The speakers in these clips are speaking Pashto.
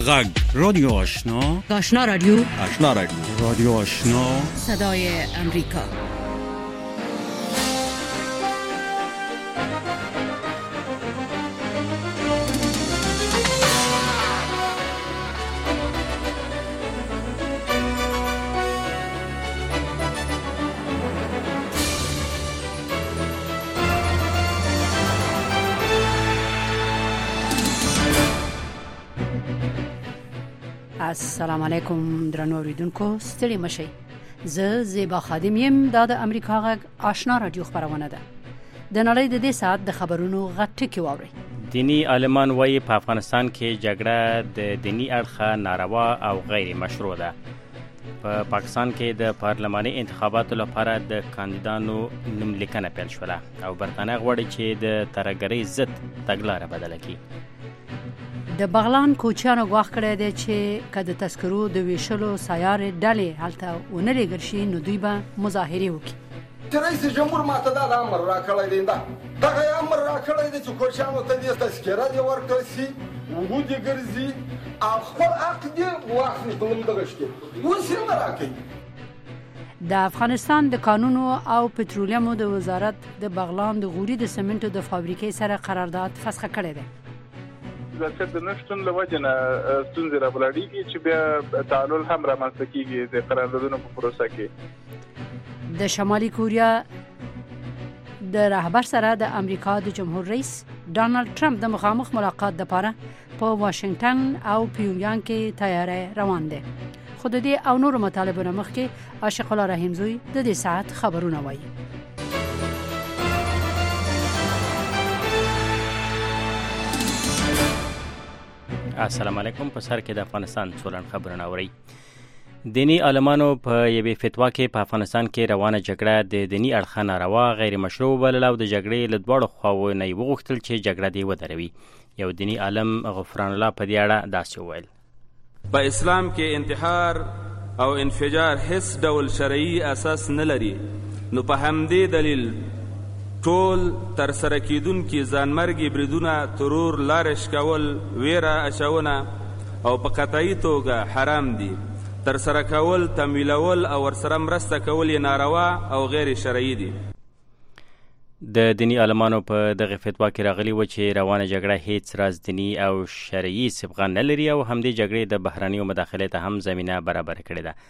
غږ رادیو آشنا، آشنا رادیو، آشنا رادیو، رادیو آشنا، صدای امریکا. السلام علیکم درنو اوریدونکو، ستړي مشئ. زه زیبا خادم یم. د امریکا غږ آشنا رادیو خبرونه ده. د نړۍ د دې ساعت د خبرونو غټکی واوري. دینی عالمان وایي په افغانستان کې جګړه د دینی اړخه ناروا او غیر مشروع ده. په پاکستان کې د پارلماني انتخاباتو لپاره د کاندیدانو نوملیکنه پیل شوه او برتانیه غواړي چې د ترهګرۍ ضد تګلاره بدله کړي. د بغلان کوچیانو غواخ کړی دی چې کله تذکرو د ویشلو سیارې ډلې هلته ونه لېږل شي نو دوی به مظاهرې وکړي. رئیس جمهور ماته دا امر راکړی دی، دغه امر راکړی دی چې کوچیانو ته دې تذکره دې ورکړل شي، وګړي ګرځي او خپل حق دې واخلي په همدغه شي. اوس یې نه راکوي. د افغانستان د کانونو او پټرولیمو د وزارت د بغلان د غوري د سمنټو د فابریکې سره قرارداد فسخ کړی دی. ځکه د نشټون له وجه نه ستونزې راولاړېږي چې بیا تعلل هم رامنځته کېږي د قراردادونو په پروسه کې. د شمالي کوریا د رهبر سره د امریکا د جمهور رئیس ډانلډ ټرمپ د مخامخ ملاقات لپاره په واشنگټن او پیونګیانګ کې تیاری روان دي. خو د دې او نورو مطالبو نه مخکې عاشق الله رحیمزوی د دې ساعت خبرونه وایي. السلام علیکم. په سر کې د افغانستان څولن خبرونه اورئ. دینی عالمانو په یوې فتوا کې په افغانستان کې روانه جګړه د دینی اړخه ناروا غیر مشروع وبلله او د جګړې له دواړو خواوو نه یې وغوښتل چې جګړه دې ودروي. یو دینی عالم غفران الله په دې اړه داسې وویل: په اسلام کې انتحار او انفجار هیڅ ډول شرعي اساس نه لري، نو په همدې دلیل ټول تر سره کېدونکي ځانمرګي بریدونه، ترور، لارش کول، ویره اچونه او په قطعي توګه حرام دي. تر سره کول، تمویلول او ورسره مرسته کول یې ناروا او غیر شرعي دي. د دینی عالمانو په دغه فتوا کې راغلي و چې روانه جګړه هیڅ راز دینی او شرعي صبغه نه لري او همدې جګړې د بهرنیو مداخلې ته هم زمینه برابر کړې ده.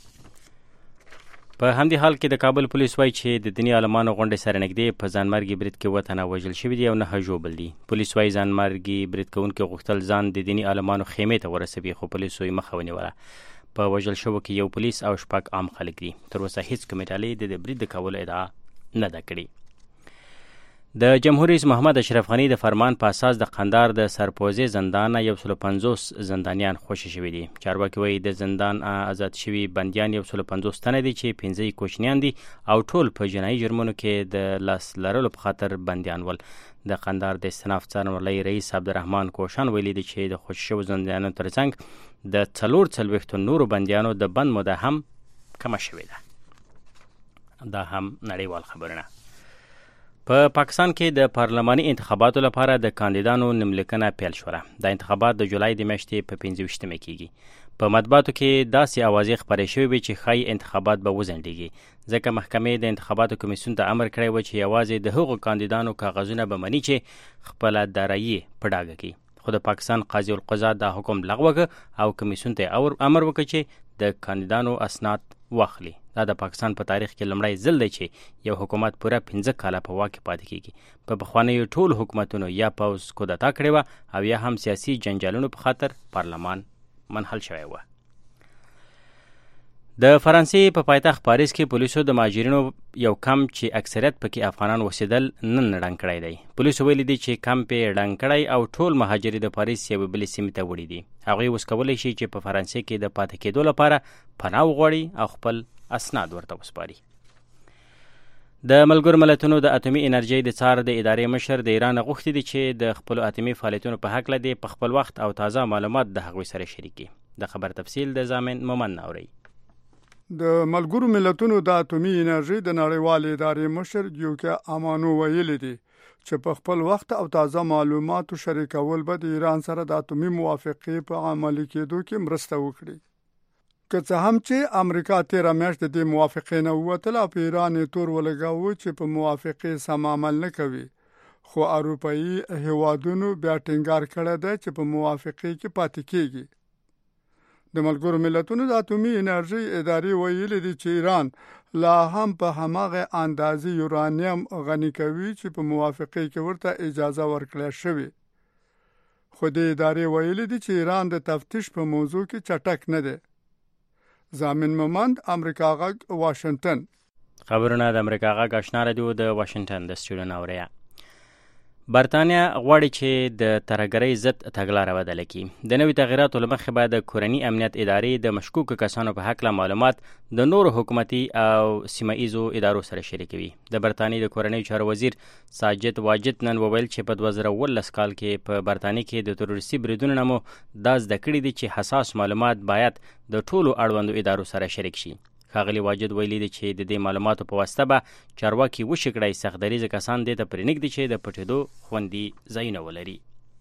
په همدې حال کې د کابل پولیس وایي چې د دینی عالمانو غونډې سره نږدې په ځانمرګي برید کې 7 تنه وژل شوي دي او 9 ژوبل دي. پولیس وایي ځانمرګي برید کوونکي غوښتل ځان د دینی عالمانو خیمې ته ورسوي، خو پولیسو یې مخه ونیوله. په وژل شوو کې یو پولیس او 6 عام خلک دي. تر اوسه هیڅ کومې ډلې د برید د کولو ادعا نه ده کړې. د جمهور رئیس محمد اشرف غني د فرمان په اساس د قندهار د سرپوزې زندان 150 زندانیان خوشي شوي دي. چارواکي وایي د زندان آزاد شوي بندیان 150 تنه دي چې 15 کوچنیان دي او ټول په جنایي جرمونو کې د لاس لرلو په خاطر بندیان ول. د قندهار د استناف څارنوالۍ رئیس عبدالرحمن کوشان ویلي دي چې د خوشي شوو زندانیانو ترڅنګ د 44 نورو بندیانو د بند موده هم کمه شوې ده. دا هم نړیوال خبرونه. په پاکستان کې د پارلماني انتخاباتو لپاره د کاندیدانو نوملیکنه پیل شوه. د انتخابات د جولای د میاشتې په 25مه کېږي. په مطبوعاتو کې داسې اوازې خپرې شوې وې چې ښایي انتخابات به وځنډېږي، ځکه محکمې د انتخاباتو کمیسیون ته امر کړی و چې یوازې د هغو کاندیدانو کاغذونه به مني چې خپله دارایي په ډاګه کړي. خو د پاکستان قاضي القضات دا حکم لغوه کړ او کمیسیون ته امر وکړ چې د کاندیدانو اسناد واخلي. دا د پاکستان په تاریخ کې لومړی ځل دی چې یو حکومت پوره 15 کاله په واک کې پاتې کېږي. په پخوانیو ټولو حکومتونو یا پوځ کودتا کړې وه او یا هم سیاسي جنجالونو په خاطر پارلمان منحل شوی و. د فرانسې په پایتخت پاریس کې پولیسو د مهاجرینو یو کمپ چې اکثریت پکې افغانان اوسېدل نن ړنګ کړی دی. پولیسو ویلي دي چې کمپ یې ړنګ کړی او ټول مهاجرین د پاریس یوې بلې سیمې ته وړي دي. هغوی اوس کولی شي چې په فرانسې کې د پاتې کېدو لپاره پناه وغواړي او خپل اسناد ورته وسپاري. د ملګرو ملتونو د اټومي انرژۍ د څار د ادارې مشر د ایران غوښتي دي چې د خپل اټومي فعالیتونو په هکله دی په خپل وخت او تازه معلومات د هغوی سره شریکي. د خبر تفصیل د زامن مومن اوري. د ملګرو ملتونو د اټومي انرژۍ د نړیوالې ادارې مشر یوکیا امانو ویلي دي چې په خپل وخت او تازه معلوماتو شریکول به د ایران سره د اتومي موافقې په عملي کېدو کې مرسته وکړي. که څه هم چې امریکا 13 میاشت د دې موافقې نه ووتله او په ایران یې تور ولګاوه چې په موافقې سم عمل نه کوي، خو اروپایي هیوادونو بیا ټینګار کړی دی چې په موافقې کې پاتې کېږي. د ملګرو ملتونو د اتومي انرژي ادارې ویلي دي چې ایران لا هم په هماغه اندازې یورانیم غني کوي چې په موافقې کې ورته اجازه ورکړل شوې. خو د ادارې ویلي دي چې ایران د تفتیش په موضوع کې چټک نه دی. زامن ممند، امریکا غږ، واشنگټن. خبرونه د امریکا غږ آشنا رادیو د واشنگټن د سټوډیو نه اوري. برتانیا غواړي چې د ترهګرۍ ضد تګلاره بدله کړي. د نوي تغیراتو له مخې به د کورني امنیت ادارې د مشکوکو کسانو په هکله معلومات د نورو حکومتي او سیمه ایزو ادارو سره شریکوي. د برتانیې د کورنیو چارو وزیر ساجد واجد نن وویل چې په 2019 کال کې په برتانیې کې د تروریستي بریدونو نه مو دا زده کړي دي چې حساس معلومات باید د ټولو اړوندو ادارو سره شریک شي. ښاغلي واجد ویلي دي چې د دې معلوماتو په واسطه به چارواکي وشي کړای سخت دریځه کسان دې ته پرېنږدي چې د پټېدو خوندي ځایونه ولري.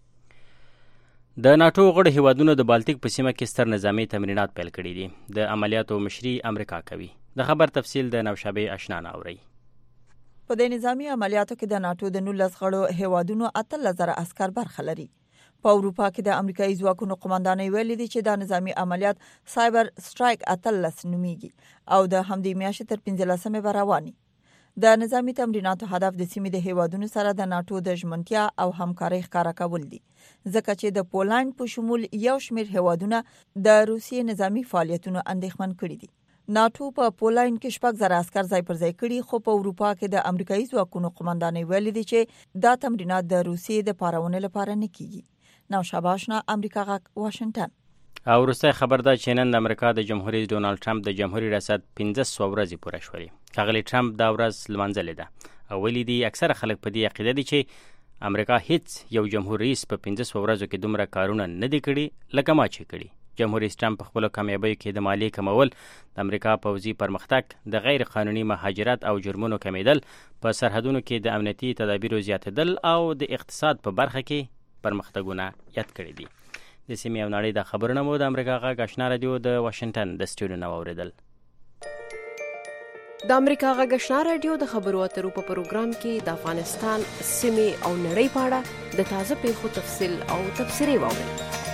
د ناټو غړو هیوادونو د بالتیک په سیمه کې ستر نظامي تمرینات پیل کړي دي. د عملیاتو مشري امریکا کوي. د خبر تفصیل د نوشابه آشنا نه اوري. په دې نظامي عملیاتو کې د ناټو د 19 غړو هیوادونو 8000 عسكر برخه لري. په اروپا کې د امریکایي ځواکونو قوماندانۍ ویلي دي چې دا نظامي عملیات سایبر سټرایک 18 نومیږي او د همدې میاشتې تر 15مې به رواني. د نظامي تمریناتو هدف د سیمې د هیوادونو سره د ناټو د ژمنتیا او همکارۍ ښکاره کول دي، ځکه چې د پولند په شمول یو شمېر هیوادونه د روسیې نظامي فعالیتونو اندېښمن کړي دي. ناټو په پولند کې 6000 عسكر ځای پر ځای کړي، خو په اروپا کې د امریکایي ځواکونو قوماندانۍ ویلي دي چې دا تمرینات د روسیې د پارونې لپاره نه کیږي. نوشابه آشنا، امریکا غږ، واشنگټن. او وروستی خبر دا چې نن د امریکا د جمهور رئیس ډونالد ټرمپ د جمهوریت ریاست 1500 ورځې پوره شولې. ښاغلی ټرمپ دا ورځ لمانځلې ده او ویلي دي اکثره خلک په دې عقیده دي چې امریکا هیڅ یو جمهور رئیس په 1500 ورځو کې دومره کارونه نه دي کړي لکه ما چې کړي. جمهور رئیس ټرمپ په خپلو کامیابیو کې د مالیې کمول، د امریکا پوځي پرمختګ، د غیر قانوني مهاجرت او جرمونو کمیدل، په سرحدونو کې د امنیتي تدابیرو زیاتېدل او د اقتصاد په برخه کې پرمختګونه یاد کړي دي. د سیمې او نړۍ د خبرونه مو د امریکا غږ آشنا رادیو د واشنگټن د سټوډیو نه واورېدل. د امریکا غږ آشنا رادیو د خبرو اترو په پروګرام کې د افغانستان سیمې او نړۍ په اړه د تازه پیښو تفصیل او تبصرې واورئ.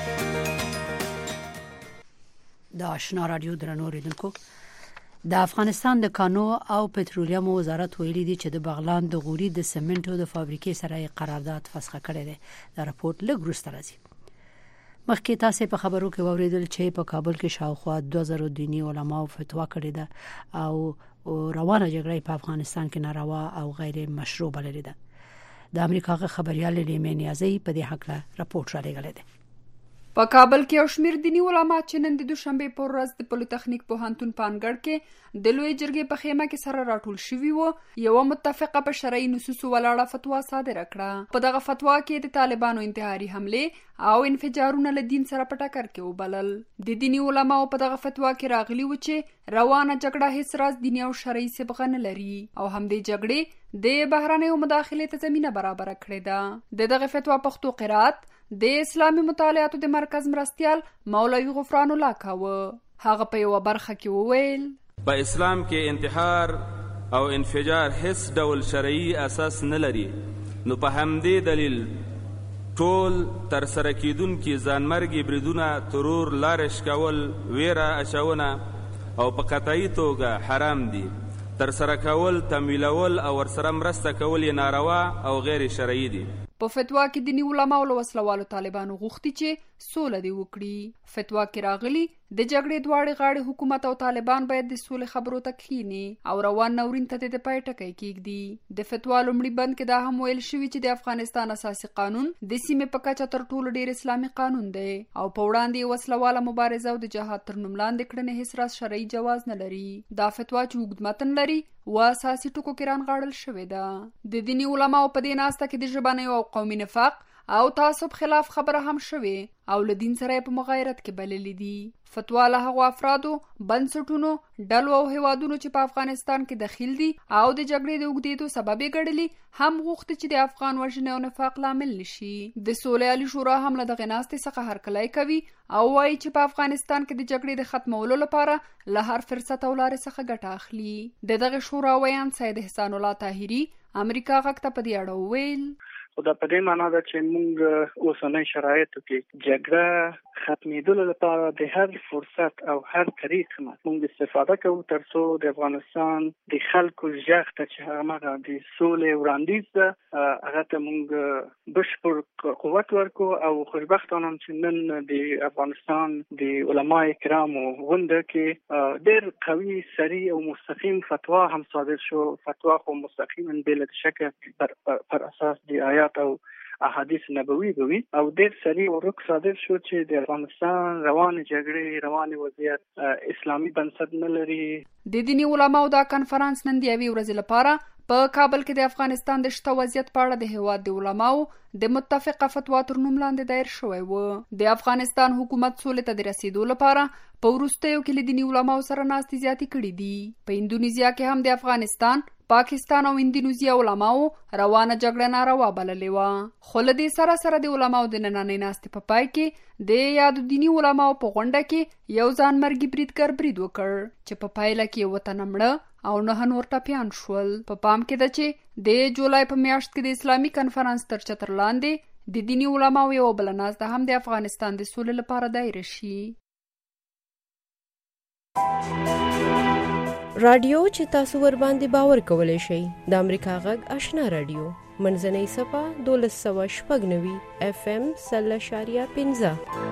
د آشنا رادیو درنو اوریدونکو، د افغانستان د کانو او پټرولیم وزارت ویلي دی چې د بغلان د غوري د سمنټو د فابریکې سره قرارداد فسخ کړی دی. دا راپورټ لږ وروسته راځي. مخکې تاسو په خبرو کې واوریدل چې په کابل کې شاوخوا 2000 دینی علماو فتوا کړې ده او روانه جګړه په افغانستان کې ناروا او غیر مشروع بللې ده. د امریکا خبريال لیمه نیازی په دې حق له راپورټ را لګلې ده. په کابل کې یو شمېر دینی علما چې نن د دوشنبه په ورځ د پولیټیکنیک پوهنتون په انګړ کې د لوی جرګې په خیمه کې سره راټول شوي وو، یو متفقه په شرعي نصوصو ولاړه فتوا صادره کړه. په دغه فتوا کې د طالبانو انتحاري حمله او انفجارونه له دین سره په ټکر کې وبلل. د دینی علماو په دغه فتوا کې راغلي و چې روانه جګړه هیڅ راز دیني او شرعي صبغه نه لري او هم د جګړې د بهرنیو مداخلې ته زمينه برابر کړې ده. د دغه فتوا پښتو قرات د اسلامي مطالعاتو د مرکز مرستيال مولوي غفران الله کاوه. هغه په یو برخه کې وویل په اسلام کې انتحار او انفجار هیڅ ډول شرعي اساس نه لري، نو په همدې دلیل ټول تر سره کیدونکي ځانمرګي بریدونه، ترور، لارش کول، ویره اچونه او په قطعي توګه حرام دي. تر سره کول، تمویلول او ورسره مرسته کول یې ناروا او غیر شرعي دي. په فتوا کې دینی علماو له وسلوالو طالبانو غوښتي چې سوله دی وکړي. فتوا کې راغلي د جګړې دواړې غاړې حکومت او طالبان باید د سولې خبرو ته کښیني او روان ناورین ته د پای ټکی کېږدي. د فتوا لومړي بند کې دا هم ویل شوي چې د افغانستان اساسي قانون د سیمې په کچه تر ټولو ډیر اسلامي قانون دی او په وړاندې وسلواله مبارزه او د جهاد تر نوم لاندې کړنې هیڅ راز شرعي جواز نه لري. دا فتوا چې اوږد متن لري و اساسي ټکو کې رانغاړل شوې ده. د دینی علماو په دې ناسته کې د ژبنیو او قومي نفاق او تعصب خلاف خبره هم شوه او له دین سره په مغایرت کې بللې دي. فتوا له هغو افرادو، بنسټونو، ډلو او هیوادونو چې په افغانستان کې دخیل دي او د جګړې د اوږدېدو سبب یې ګڼلي هم غوښتي چې د افغان وژنې او نفاق لامل نشي. د سولې عالي شورا هم له دغې ناستې څخه هرکلی کوي او وایي چې په افغانستان کې د جګړې د ختمولو لپاره له هر فرصت او لارې څخه ګټه اخلي. د دغې شورا ویان سید احسان الله طاهري امریکا غږ ته په دې اړه وویل: خو دا په دې معنا ده چې موږ اوسنۍ شرایطو کې جګړه ختمېدلو لپاره د هر فرصت او هر طریق موږ استفاده کوو ترڅو د افغانستان د خلکو ژغ ته چې هغه د سولې وړاندیز ده هغه ته موږ بشپړ قوت ورکو. او خوشبختانه چې نن د افغانستان د علماء کرامو غونډه کې ډېر قوي سریع او مستقیم فتوا هم صادر شو. فتوا خو مستقیما بلا شک پر اساس د آیات او احادیث نبوي بوي او ډېر سریع ورک صادر شو چې د افغانستان روان جګړې روان وضعیت اسلامي بنسټ نه لري. د دیني علماو دا کنفرانس نن د یوې ورځې لپاره په کابل کې د افغانستان د شته وضعیت په اړه د هیواد د علماو د متفقه فتوا تر نوم لاندې دایر شوی و. د افغانستان حکومت سولې ته د رسیدو لپاره په وروستیو کې له دیني علماو سره ناستې زیاتې کړې دي. په اندونیزیا کې هم د افغانستان، پاکستان او اندونیزیا علماو روانه جګړه ناروا بللې وه. خو له دې سره سره د علماو د نننۍ ناستې په پای کې د یادو دیني علماو په غونډه کې یو ځانمرګي بریدګر برید وکړ چې په پایله کې یو تن مړه او 9 نور ټپیان شول. په پام کې ده چې د جولای په میاشت کې د اسلامي کنفرانس تر چتر لاندې د دیني علماو یو بل ناسته هم د افغانستان د سولې لپاره دایره شي. رادیو چې تاسو ور باندې باور کولای شئ د امریکا غږ آشنا رادیو منځنۍ صفه 1290 FM 0.15.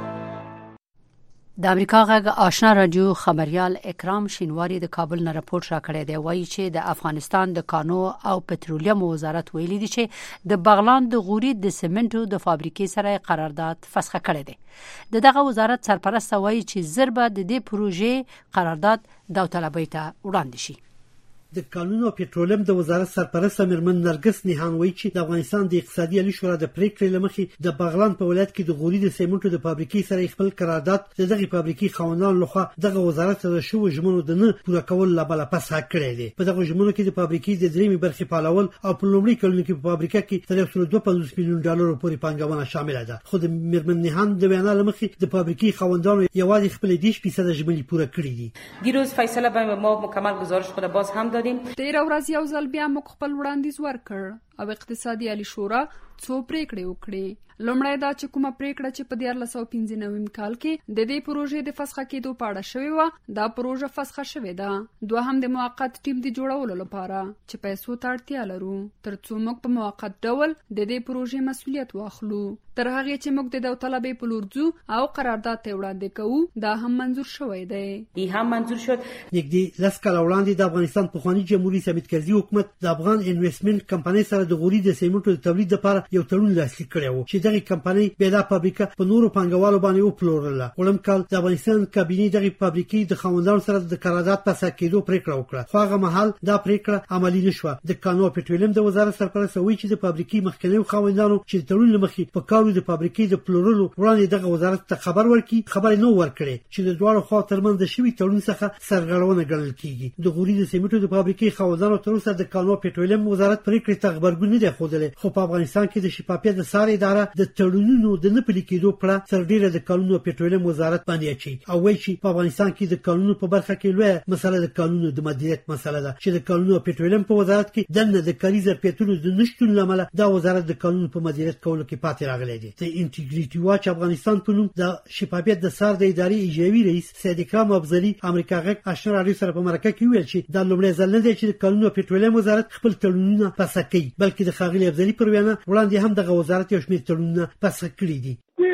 د امریکا غږ آشنا رادیو خبريال اکرام شینواری د کابل نه راپورټ راکړی دی. وایي چې د افغانستان د کانو او پټرولیم وزارت ویلي دی چې د بغلان د غوري د سیمنټو د فابریکې سره قرارداد فسخ کړی دی. دغه وزارت سرپرست وایي چې زربه د دې پروژې قرارداد داوطلبۍ ته وړاندې شي. د کانونو او پټرولیم د وزارت سرپرست میرمن نرګس نیهان وایي چې د افغانستان د اقتصادي عالی شورا د پریکړې لمخې د بغلان په ولایت کې د غوري د سیمنټو د فابریکې سره خپل قرارداد د دغه فابریکې خاوندان لخوا دغه وزارت ته شو ژمنو د نه پوره کول لپاره فسخ کړی دی. په دغه ژمنو کې د فابریکې د دریمې برخې پالول او په لومړي کلونو کې په فابریکه کې تر 152 میلیون ډالر پورې پانګونه شامل ده. خو د میرمن نیهان د بیان لمخې د فابریکې خاوندانو یوازې خپل 10% ژمنې پوره کړې دي. دیروز فیصله به ما مکمل گزارش خود باز هم دادیم. یو ځل بیا موږ خپل وړاندیز ورکړ او اقتصادي عالی شورا څو پریکړې وکړې. لومړی دا چې کومه پریکړه چې په 1995 کال کې د دې پروژې د فسخ کېدو په اړه شوې و دا پروژه فسخ شوې ده. دوهم د موقت ټیم د جوړولو لپاره چې پیسو ته اړتیا لرو ترڅو موږ په موقت ډول د دې پروژې مسؤلیت واخلو. تر هغه چې موږ د داوطلبۍ په لور ځو او قرارداد ته وړاندې کوو دا هم منظور شوی دی. ای هم منظور شد. نږدې 10 کال وړاندې د افغانستان پخوانی جمهوریت ثابت کرزي حکومت د افغان انویسټمنټ کمپنۍ سره د غوري د سیمنټو د تولید لپاره یو تړون لاسلیک کړی و چې دغه کمپنۍ بیا د فابریکه په نورو پنګوالو باندې وپلورله. ولم کال د افغانستان کابینې دغه فابریکې د خاوندانو سره د قرارداد په سر کېدو پریکړه وکړه. خو هغه مهال دا پریکړه عملی نشوه. د کانو او پټرولیم د وزارت سرپرست وایي چې د فابریکې مخکنی خاوندانو چې تړون لمخې په کارو د فابریکې د پلورلو وړاندې دغه وزارت ته خبر ورکړي خبرې نو ورکړي چې د دوه خوا ترمنځ د شوی تړون څخه سرغړونه ګڼل کیږي. د غوري د سیمنټو د فابریکې خاوندانو تر اوسه د کانو پټرولیم وزارت پریکړې ته خبرګون نه دی خوده. خو په افغانستان کې د شفافیت د ساري اداره د تړونونو د نه پلي کېدو پړه سر ډیره د کانونو پټرولیم وزارت باندې اچي او وایي چې په افغانستان کې د کانونو په برخه کې لوی مسله د کانونو د مدیریت مسله ده چې د کانونو پټرولیم په وزارت کې دنه د کاري ظرفیتونو د نشټون لامل دا وزارت د کانونو په مدیریت کولو کې پاتې راغلی دی. د انټیګریټي واچ افغانستان په نوم د شفافیت د سار د ادارې ایجابي رئیس سید اکرام افضلی امریکا غږ آشنا رادیو سره په مرکه کې ویل چې دا لومړی ځل نه دی چې د کانونو پټرولیم وزارت خپل تړونونه فسخ کوي بلکې د ښاغلي افضلی پر وینا وړاندې هم دغه وزارت یو شمېر تړونونه فسخ کړي دي. د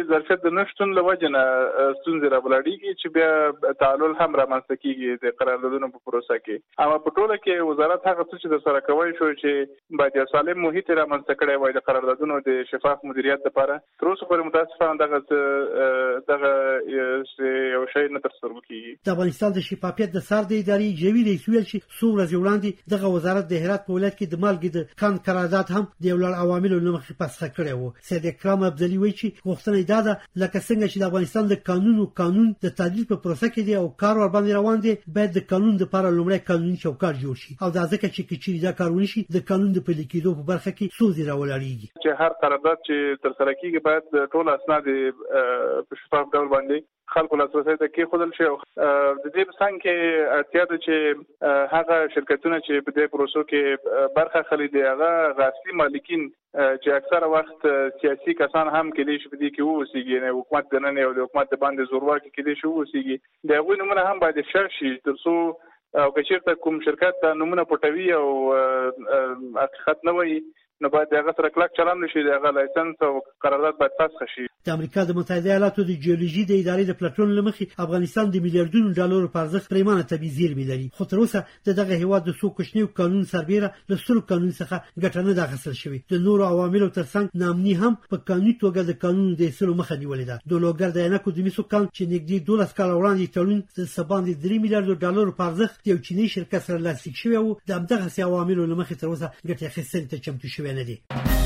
ظرفیت د نشتون له وجې نه ستونزې راولاړېږي چې بیا تعلل هم رامنځته کېږي د قراردادونو په پروسه کې. اما په ټوله کې وزارت هغه څه چې ترسره کولی شو چې باید یو سالم محیط یې رامنځته کړی وای د قراردادونو د شفاف مدیریت لپاره، تر اوسه پورې متاسفانه دغه یو شی نه ترسره کېږي. د افغانستان د شفافیت د سر د ادارې جوی رئیس ویل چې څو ورځې وړاندې دغه وزارت د هرات په ولایت کې د مالګې د کان قرارداد هم د یو لړ عواملو له مخې فسخ کړی و. سید اکرام ابدالي وایي چې غوښتنه دا ده لکه څنګه چې د افغانستان د قانون د تعدیل په پروسه کې دی او کار ور باندې روان دی، باید د قانون لپاره لومړی قانوني چوکاټ جوړ شي او دا ځکه چې کچېرې دا کار ونشي د قانون د پلي کېدو په برخه کې ستونزې راولاړېږي. چې هر قرارداد چې ترسره کېږي باید ټول اسناد په شفاف ډول باندې خلکو لاسرسي ته کېښودل شي. د دې په څنګ کې اړتیا ده چې هغه شرکتونه چې په دې پروسو کې برخه اخلي دي هغه اصلي مالکین چې اکثره وخت سیاسي کسان هم کېدای شي په دې کې واوسېږي، نه حکومت دننه او د حکومت د باندې زورواکي کېدای شي واوسېږي، د هغوی نومونه هم باید افشا شي تر څو او که چېرته کوم شرکت ته نومونه پټوي او حقیقت نه وایي نو باید هغه سره کلک چلند وشي، د هغه لایسنس او قرارداد باید فسخ شي. د امریکا د متحده ایالاتو د جیولوژي د ادارې د پلټون له مخې افغانستان د میلیارډونو ډالرو په ارزښت پریمانه طبیعي زیرمې لري، خو تر اوسه د دغه هیواد د څو کوچنیو قانون سربیره له سترو قانون څخه ګټه نه ده اخیستل شوې. د نورو عواملو ترڅنګ ناامني هم په قانوني توګه د قانون د ایستلو مخه نیولې ده. د لوګر د عینکو د مسو کان چې نږدې 12 کاله وړاندې تړون د سباندې 3 میلیارډ ډالرو په ارزښت یو چینی شرکت سره لاسلیک شوی و، د همدغه عواملو له مخې تر اوسه ګټه اخیستل ته چمتو شوی نه دي.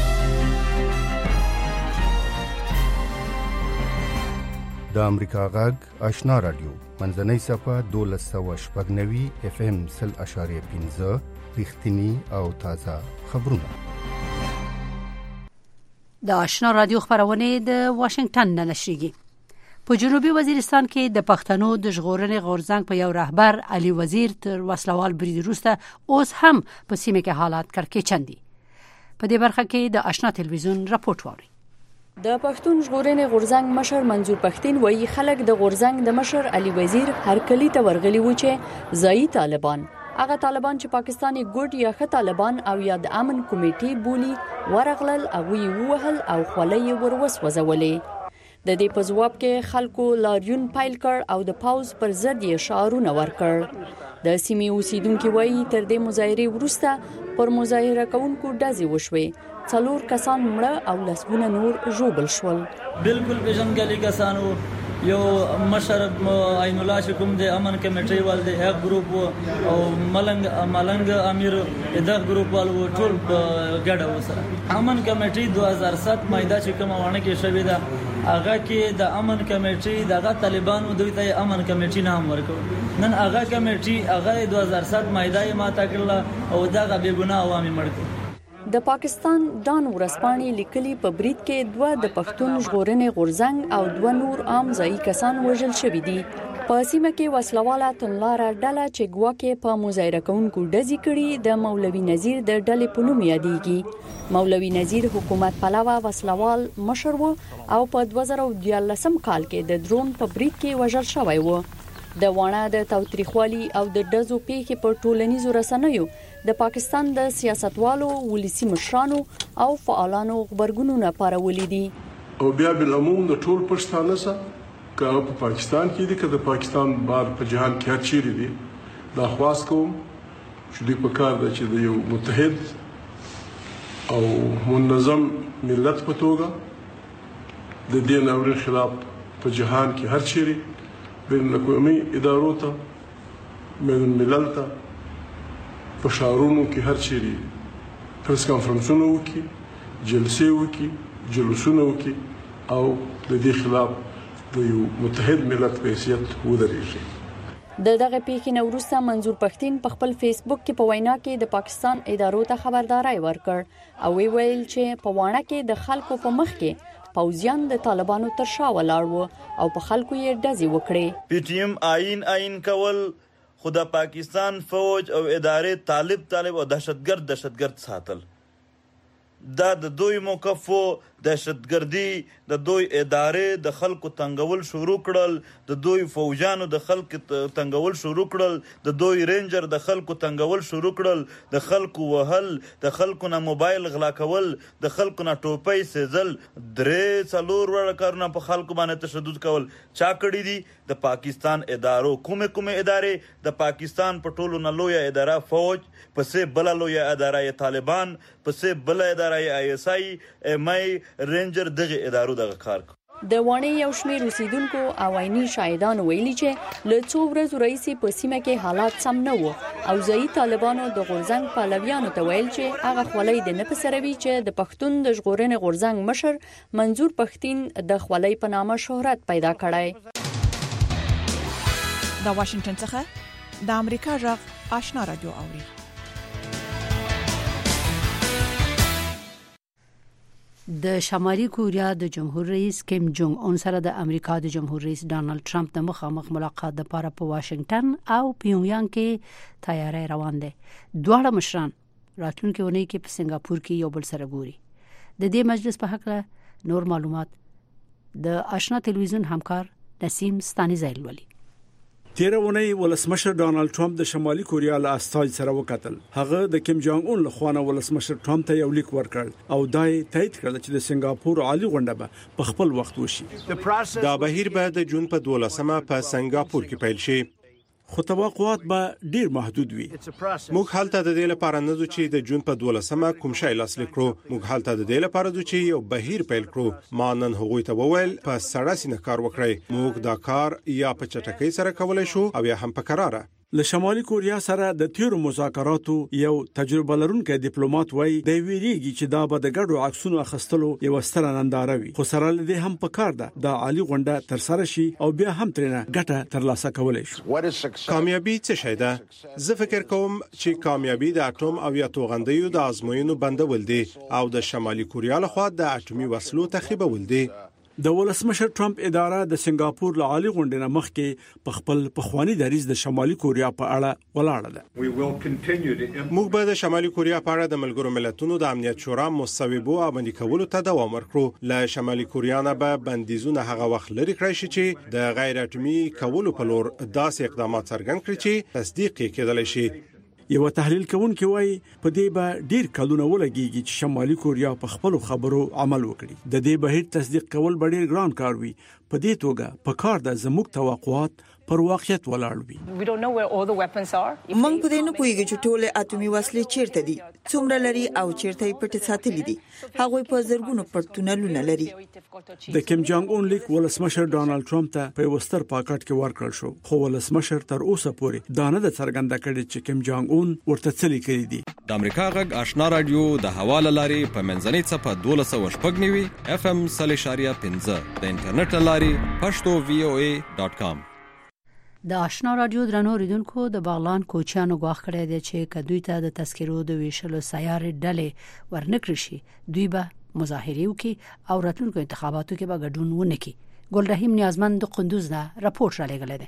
د امریکا غږ آشنا رادیو منځنۍ صفه 1290 اف ام 0.5 رښتینی او تازه خبرونه. د آشنا رادیو خبرونه د واشنگټن نه نشریږي. په جنوبي وزیرستان کې د پښتنو د ژغورنې غورځنګ په یو رهبر علي وزیر تر وسلوال برید وروسته اوس هم په سیمه کې حالات کړکېچن دي. په دې برخه کې د آشنا تلویزیون راپورټ ووري. د پښتون ژغورنې غورځنګ مشر منظور پښتين وایي خلک د غورځنګ د مشر علي وزیر هرکلی ته ورغلي و چې ځایي طالبان هغه طالبان چې پاکستاني ګوډ یا ښه طالبان او یا د امن کمیټې بولی ورغلل او وی وهل او خولې وروسوځولې. د دې په جواب کې خلکو لاریون پایل کړ او د پاوز پر ضد یې شعارونه ورکړ. د سیمې اوسیدونکو وایي تر دې مظاهره وروسته پر مظاهره کوونکو ډزې وشوې، 4 کسان مړه او لسګونه نور ژوبل شول. بالکل پیژنګلي کسانو یو مشر عین الله شکم د امن کمیټې وال د هغ گروپ او ملنګ امیر د گروپ وال ټول ګډه وسره امن کمیټې 2007 مایده چې کوم وانه کې شوې ده هغه کې د امن کمیټې دغه طالبانو دوی ته امن کمیټې نام ورکړ. نن هغه کمیټې هغه 2007 مایده یې ماته کړل او دغه بے ګناه عوامي مړ کړ. د پاکستان ډان ورسپانې لیکلي په برید کې 2 د پښتون ژغورنې غورځنګ او 2 نور عام ځایي کسان وژل شوي دي. په سیمه کې وسلواله تنلاره ډله چې ګواکې په مظاهره کوونکو ډزې کړي د مولوي نذیر د ډلې په نوم یادېږي. مولوي نذیر حکومت پلوه وسلوال مشر و او په 2014 کال کې د درون په برید کې وژل شوی و. د وانه د تاوتریخوالي او د ډزو پیښې په ټولنیزو رسنیو د پاکستان د سیاستوالو ولسی مشرانو او فعالانو خبرګونونه پارولې دي. او بیا بالعموم د ټول پښتانه سره که په پاکستان کې دي که د پاکستان بار په جهان کې هر چیرې دي دا خواست کوم چې دوی په کار ده چې د یو متحد او منظم ملت په توګه د دې ناورین خلاف په جهان کې هر چیرې بین الاقوامي ادارو ته بین الملل ته په شعارونو کې هر چیرې پریس کانفرنسونه وکړي، جلسې وکړي، جلوسونه وکړي او د دې خلاف د یو متحد ملت په حیثیت ودرېږي. د دغه پیښې نه وروسته منظور پښتين په خپل فیسبوک کې په وینا کې د پاکستان ادارو ته خبرداري ورکړ او ویل چې په وانه کې د خلکو په مخ کې پوځیان د طالبانو تر شا ولاړ وو او په خلکو یې ډزې وکړې. پی ټی ایم آئین کول خو د پاکستان فوج او ادارې طالب او دهشتګرد ساتل. دا د دوی موقف و. دهشتګردي د دوی ادارې د خلکو تنګول شروع کړل، د دوی فوجانو د خلکو تنګول شروع کړل، د دوی رینجر د خلکو تنګول شروع کړل، د خلکو وهل، د خلکو نه موبایل غلا کول، د خلکو نه ټوپۍ سیزل، 3-4 وړه کارونه په خلکو باندې تشدد کول چا کړي دي؟ د پاکستان ادارو. کومه ادارې؟ د پاکستان په ټولو نه لویه اداره فوج، پسې بله لویه اداره طالبان، پسې بله اداره ISI MI رینجر، دغه ادارو دغه کار کوي. د وانه یو شمېر اوسیدونکو او عیني شاهدانو ویلي چې له څو ورځو راهیسې په سیمه کې حالات سم نه وو او ځایي طالبانو د غورځنګ پلویانو ته ویل چې هغه خولۍ د نه پسروي چې د پښتون د ژغورنې غورځنګ مشر منظور پښتين د خولۍ په نامه شهرت پیدا کړی. د واشنگټن څخه د امریکا غږ آشنا رادیو اوري. د شمالي کوریا د جمهور رئیس کیم جونګ اون سره د امریکا د جمهور رئیس ډانلډ ټرمپ د مخامخ ملاقات لپاره په واشنگټن او پیونګیانګ کې تیاری روان دي. دواړه مشران راتلونکي اونۍ کې په سنگاپور کې یو بل سره ګوري. د دې مجلس په حق نور معلومات د آشنا ټلویزیون همکار نسیم ستانیزایل ولي. تیر اونۍ ولسمشر ډانلډ ټرمپ د شمالي کوریا له استازي سره وکتل. هغه د کیم جونګ اون له خوانه ولسمشر ټرمپ ته یو لیک ورکړ او دای تایید کړ چې د سنگاپور عالی غونډه به په خپل وخت وشي. دا بهیر به د جون په 12مه په سنگاپور کې پیل شي. خو توقعات به ډیر محدود وي. موږ حالت د دې لپاره نه ځو چې د جون په 12مه کوم شی لاسلیک کړو. موږ حالت د دې لپاره ځو چې یو بهیر پیل کړو. ما نن هغوی ته وویل په سړه سینه کار وکړئ. موږ دا کار یا په چټکۍ سره کولای شو او یا هم په قراره. له شمالي کوریا سره د تیرو مذاکراتو یو تجربه لرونکي ډیپلوماټ وایي د ویریږي چې دا به د ګډو عکسونو اخیستلو یو ستره ننداره وي. خو سره له دې هم پکار ده د عالی غونډه تر سره شي او بیا هم ترنه ګټه ترلاسه کولای شي. کامیابی څه شي ده؟ زه فکر کوم چې کامیابی د اټوم او یا توغندیو د آزموینو بندول دي او د شمالي کوریا لخوا د اټومي وسلو تخریبول دي. د ولسمشر ټرمپ اداره د سنگاپور له عالی غونډې نه مخکې په خپل پخوانی دریځ د شمالي کوریا په اړه ولاړه ده. موږ به د شمالي کوریا په اړه د ملګرو ملتونو د امنیت شورا مصوبو عملي کولو ته دوام ورکړو. له شمالي کوریا نه به بندیزونه هغه وخت لري کړی شي چې د غیر اټومي کولو په لور داسې اقدامات څرګند کړي چې تصدیق کېدل شي. یو تحلیل کوونکی وایي په دې به ډیر کلونه ولګيږي چې شمالي کوریا په خپل خبرو عمل وکړي. د دې بهیر تصدیق کول ډیر ګران کار وي. په دې توګه په کار د زموږ توقعات پر واقعیت ولاړ وي. موږ په دې نه پوهیږو چې ټول اټومي وسلې چیرته دي، څومره لري او چیرته یې پټ ساتلې دي. هغه په زرګونو پټونلونه لري. د کیم جونګ اون لیک ولسمشر ډانلډ ټرمپ ته په وستر پاکټ کې ورکړل شو. خو ولسمشر تر اوسه پورې دا نه څرګنده کړي چې کیم جونګ اون ورته څه لیکلي دي. د امریکا غږ آشنا رادیو د حواله لاري په منځنۍ صفه 1290 FM 3.15 د انټرنیټ لاري pashto.voa.com. د آشنا رادیو درنو ریدونکو د بغلان کوچیانو غواخ کړی دی چې کدوې ته د تذکرو د ویشلو سیارې ډلې ورنکړي شي. دوی به مظاهره وکړي او راتلونکو انتخاباتو کې به ګډون ونکړي. ګل رحیم نیازمند د قندوز نه راپورټ را لګل دی.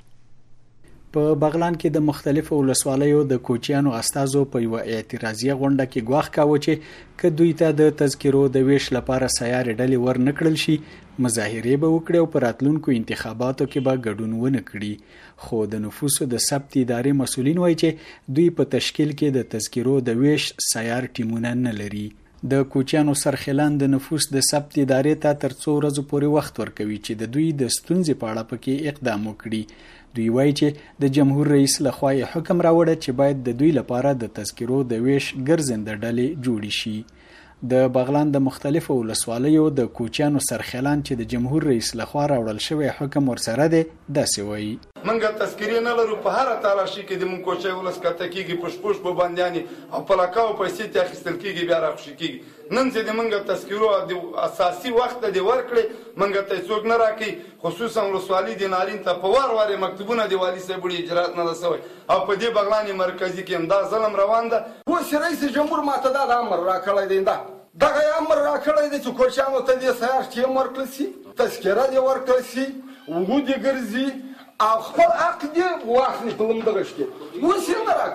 په بغلان کې د مختلفو ولسوالیو د کوچیانو استازو په یو اعتراضیه غونډه کې غواخ کاوه چې کدوې ته د تذکرو د ویش لپاره سیارې ډلې ورنکړل شي، مظاهره به وکړي او پر راتلونکو انتخاباتو کې به ګډون ونه کړي. خو د نفوسو د ثبت ادارې مسولین وایي چې دوی په تشکیل کې د تذکرو د ویش سیار ټیمونه نه لري. د کوچیانو سرخلان د نفوس د ثبت ادارې ته تر څو ورځې پورې وخت ورکوي چې د دوی د ستونزې په اړه پکې اقدام وکړي. دوی وایي چې د جمهور رئیس لخوا حکم راوړی چې باید د دوی لپاره د تذکرو د ویش ګرځنده ډلې جوړې شي. د بغلان د مختلفو ولسوالیو د کوچیانو سرخلان چې د جمهور رئیس لخوا راوړل شوی حکم ورسره دی داسې وایي. منګه تذکرې نه لرو په هر تلاشي کې د مونږ کوچي ولس کته کېږي پښپوش په باندې او په لکاو پیسې ته اخیستل کېږي بیا راخښ کېږي. نن چې د منګه تذکرو د اساسي وخت دی ورکړي منګه ته څوک نه راکې خصوصا ولسوالۍ د نارین ته په وار مکتوبونه دی والی صاحب اجرات نه رسوي او په دې بغلان مرکزی کې هم دا ظلم روان ده. اوس رئیس جمهور ماته دا امر راکړی دی دغه امر راکړی دی چې کوچیانو ته دې سیار ټیم ورکړل شي، تذکره دې ورکړل شي، وګو دې ګرځي او خپل حق دې واخلي په لمدغه شي. اوس یې نه راکوي.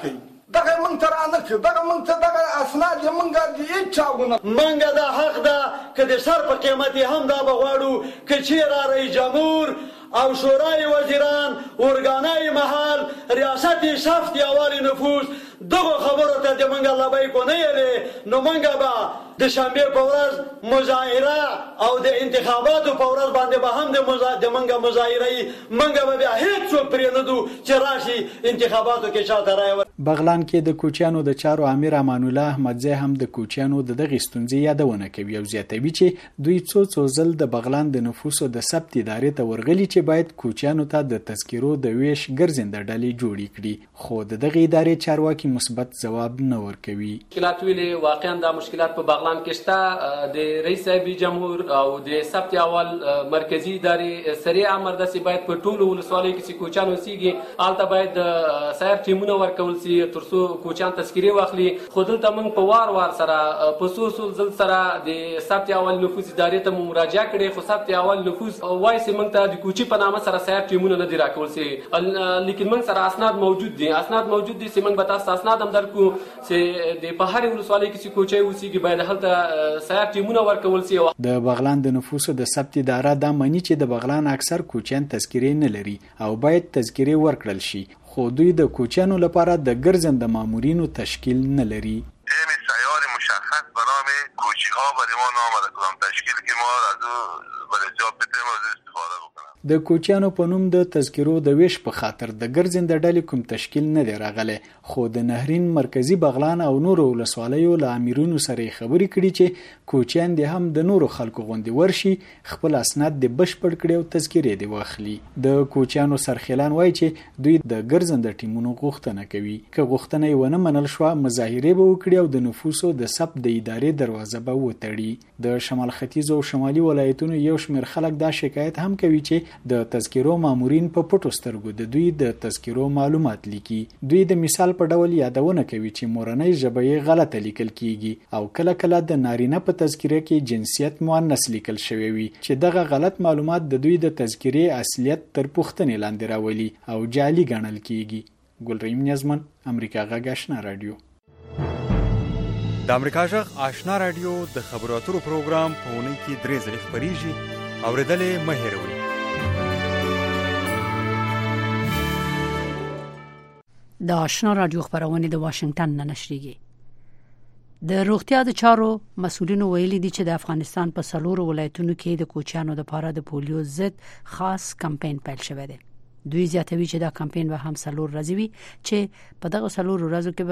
دغه مونږ ته رانه کړ، دغه مونږ ته دغه اسناد یې مونږ د هېچا ونه مونږ دا حق ده که د سر په قیمت یې هم دا به غواړو که چېرې رئیس جمهور او شورای وزیران ارګانای محل ریاست صف دیوال نفوذ دغه خبرو ته د مونږ لبیک ونه یلې نو مونږ به د شنبې په ورځ مظاهره او د انتخاباتو په ورځ باندې به هم د مونږ مظاهره مونږ به بیا هېڅوک پرېنږدو چې راشي انتخاباتو کې چاته رایه بغلان کې د کوچیانو د چارو امیر امان الله احمدزی هم د کوچیانو د دغې ستونزې یادونه کوي او زیاتوي چې دوی څو ځل د بغلان د نفوسو د ثبت ادارې ته ورغلي چې باید کوچیانو ته د تذکرو د ویش ګرځنده ډلې جوړې کړي، خو د دغې ادارې چارواکي مثبت ځواب نه ورکوي. مشکلات ویلې واقعا دا مشکلات په بغلان کې شته. د رئیس صاحب جمهور او د ثبت اول مرکزی ادارې سریع امر داسې باید په ټولو ولسوالیو کې چې کوچیان اوسېږي هلته باید سایر ټیمونه ورکول سي ترڅو کوچیان تذکرې واخلي، خو دلته موږ په وار سره په څو ځل سره د ثبت اول نفوذ ادارې ته مراجعه کړې، خو ثبت اول نفوذ وایي چې موږ ته د کوچي په نامه سره سایر ټیمونه نه دي راکول سي، لیکن موږ سره اسناد موجود دي چې موږ به تاسو اسناد هم درکو چې د په هرې ولسوالۍ کې چې کوچی اوسېږي باید هلته سایر ټیمونه ورکول سي. د بغلان د نفوسو د ثبت اداره دا معنی چې د بغلان اکثر کوچیان تذکرې نه لري او باید تذکرې ورکړل شي، خو دوی د کوچیانو لپاره د ګرځنده مامورینو تشکیل نه لري. تیم سیار مشخص به نام کوچی ها برای ما نامده کدام تشکیل که ما از او ولجاب بتیم از استفاده بکنم. د کوچیانو په نوم د تذکرو د ویش په خاطر د ګرځنده ډلې کوم تشکیل نه دی راغلی، خو د نهرین مرکزی بغلان او نورو ولسوالیو له امیرونو سره خبرې کړي چې کوچیان دې هم د نورو خلکو غوندې ورشي، خپل اسناد دې بشپړ کړي او تذکرې دې واخلي. د کوچیانو سرخیلان وایي چې دوی د ګرځنده ټیمونو غوښتنه کوي، که غوښتنه یې ونه منل شوه مظاهرې به وکړي او د نفوسو د ثبت د ادارې دروازه به وتړي. د شمال ختیځ او شمالي ولایتونو یو شمېر خلک دا شکایت هم کوي چې د تذکرو مامورین په پټو سترګو د دوی د تذکرو معلومات لیکي. دوی د مثال په ډول یادونه کوي چې مورنۍ ژبه یې غلطه لیکل کیږي او کله کله د نارینه په تذکره کې جنسیت مؤنث لیکل شوی وي چې دغه غلط معلومات د دوی د تذکرې اصلیت تر پوښتنې لاندې راولي او جعلي ګڼل کیږي. ګلرحیم نیازمن، امریکا غږ آشنا رادیو. د امریکا غږ آشنا رادیو د خبرو اترو پروګرام په اونۍ کې 3 ځله خپریږي، اورېدلې مه هېروئ. د آشنا رادیو خبرونه د واشنگټن نه نشریږي. د روغتیا د چارو مسؤلینو ویلي دي چې د افغانستان په 4 ولایتونو کې د کوچیانو لپاره د پولیو ضد خاص کمپاین پیل شوی دی. دوی زیاتوي چې دا کمپاین به هم 4 ورځې وي چې په دغه 4 ورځو کې به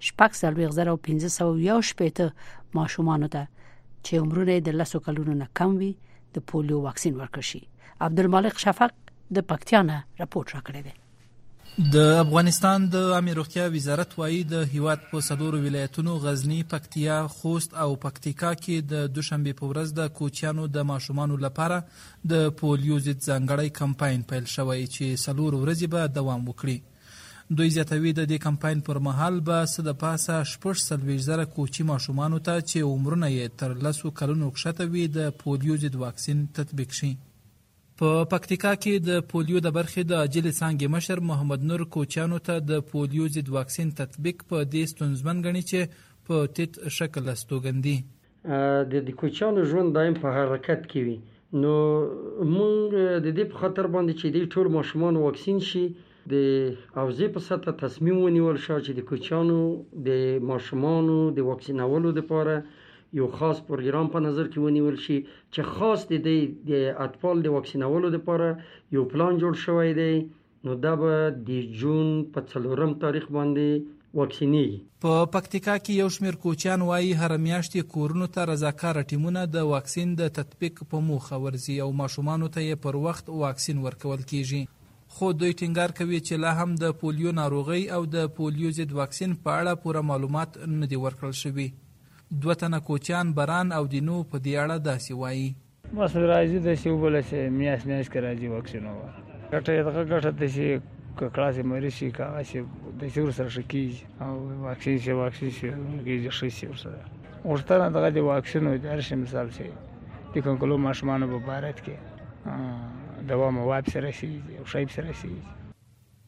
15,518 ماشومانو ته چې عمرونه د 10 کلونو نه کم وي د پولیو واکسین ورکړي شي. عبدالمالک شفق د پکتیا نه راپورټ راکړی دی. د افغانستان د عامه روغتیا وزارت وايي د هیواد په 4 ولایتونو غزنی، پکتیا، خوست او پکتیکا کې د دوشنبه په ورځ د کوچیانو د ماشومانو لپاره د پولیو ضد ځانګړی کمپاین پیل شوی چې 4 ورځې به دوام وکړي. دوی زیاتوي د دې کمپاین پر مهال به د پاسه 40,000 کوچی ماشومانو ته چې عمرونه یې تر 10 کلونو کښته وي د پولیو ضد واکسین تطبیق شي. په پکتیکا کې د پولیو د برخې د عاجل څانګې مشر محمد نور کوچیانو ته د پولیو ضد واکسین تطبیق په دې ستونزمن ګڼي چې په تیت شکل استوګندي. د کوچیانو ژوند دایم په حرکت کې وي، نو موږ د دې په خاطر باندې چې د ټول ماشومان واکسین شي د اوځي په سطح تصمیم ونیول شو چې د کوچیانو د ماشومانو د واکسینولو لپاره یو خاص پروګرام په نظر کې ونیول شي چې خاص د اطفال د واکسینولو لپاره یو پلان جوړ شوی دی. نو دا به د جون په 4 تاریخ باندې واکسینېږي. په پکتیکا کې یو شمېر کوچیان وایي هر میاشت کورونو ته رضاکاره ټیمونه د واکسین د تطبیق په موخه ورځي او ماشومانو ته یې پر وخت واکسین ورکول کیږي. خو دوی ټینګار کوي چې لا هم د پولیو ناروغي او د پولیو ضد واکسین په اړه پوره معلومات نه دي ورکړل شوي. 2 تنه کوچیان بران او دینو په دې اړه داسې وایي. بس راځي د شی وبله چې میاس کې راځي واکسین وره ګټه د شي کلاس مری شي کا چې د شور سره شکی او واکسین شي کې شي سره ورته دغه د واکسین او درش مثال شي د کومو ماشومان په بارت کې دوا مواد سره شي او شایب سره شي.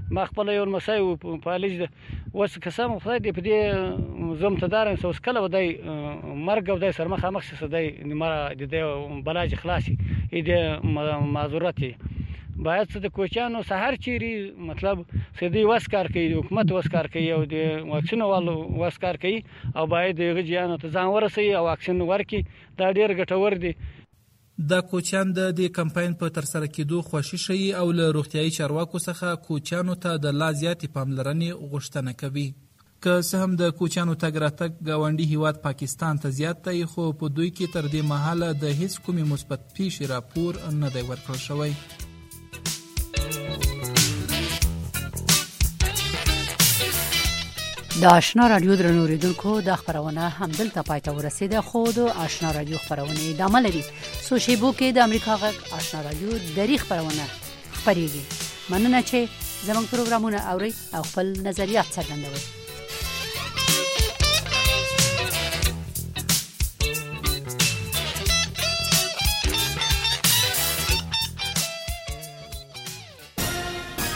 ما خپل یو مسای په کالج وس قسم خدای دې په دې زم تدارن سوس کله ودای مرګ ودای سر مخ سدای مره د بلاج خلاصي دې معذورت باید د کوچانو سحر چيري مطلب سدي وسکار کوي حکومت وسکار کوي او د واکسین والو وسکار کوي او باید غجیانو ته ځان ورسي او واکسین ورکي دا ډیر ګټور دي. د کوچان د دې کمپاین په تر سره کېدو خوشي شي او له روغتيایي چارواکو څخه کوچانو ته د لا زیاتې پاملرنې غوښتنه کوي. که څه هم د کوچانو تګ راتګ ګاونډي هیواد پاکستان ته زیات دی خو په دوی کې تر دې مهاله د هیڅ کومې مثبت پیښې راپور نه دی ورکړل شوی. د آشنا رادیو درنو اوریدونکو د خبرونه همدلته پای ته ورسیده. خو د آشنا رادیو خبرونه ادامه لري. سوشیبو کې د امریکا غږ آشنا رادیو دری خبرونه خبريږي. مننه چې زموږ پروګرامونه اوري او خپل نظریات څرګندوي.